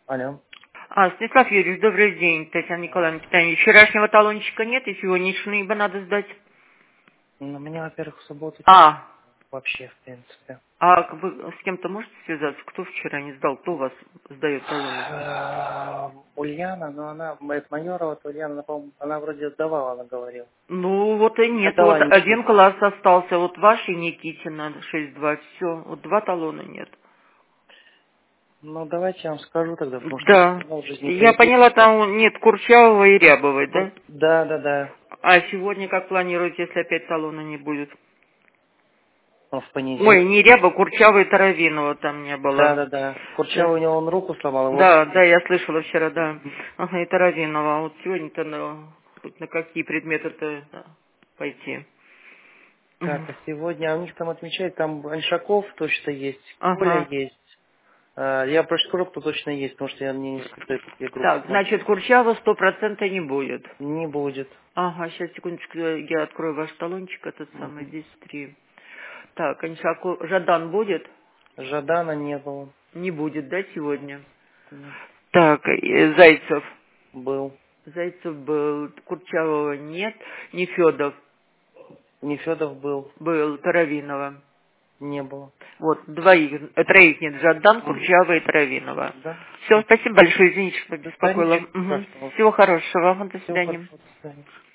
Алло. Станислав Юрьевич, добрый день. Татьяна Николаевна, питание. Вчерашнего талончика нет, и сегодняшний бы надо сдать. Ну, у меня, во-первых, в субботу А, вообще, в принципе. а вы с кем-то можете связаться? Кто вчера не сдал? Кто у вас сдает талоны? Ульяна, но она, это Майорова, то Ульяна, она, по-моему, она вроде сдавала, она говорила. Ну, вот и нет. Вот Отдала один ничего. класс остался. Вот ваш и Никитина 6-2. Все. Вот 2 талона нет. Ну, давайте я вам скажу тогда, потому что Да. она уже не Я придет. поняла, там нет Курчавого и Рябовой, да? Да, да, да. А сегодня как планируете, если опять талона не будет? Он в Ой, понедельник. не Ряба, Курчавого и Таровинова там не Да, было. да, да. Да. Курчава, у него он руку сломал, его. Да, да, я слышала вчера, да. Ага, и Таровинова. А вот сегодня-то на какие предметы-то пойти? Так, а сегодня у них там отмечают, там Альшаков точно есть, Коля Ага. есть. Я просто скажу, кто точно есть, потому что я не испытываю такие группы. Так, значит, Курчава 100% не будет. Не будет. Ага, сейчас, секундочку, я открою ваш талончик, этот самый, Мгм. здесь 3. Так, Жадан будет? Жадана не было. Не будет, да, сегодня? Нет. Так, Зайцев. Был. Зайцев был, Курчавого нет, Нефедов Нефедов был. был, Таровинова. Не было. Вот, троих нет, Жадан, Мгм. Курчава и Таровинова. Да. Все, спасибо большое, извините, что Да побеспокоила. ничего страшного. Всего хорошего, до Всего свидания. хорошего. До свидания.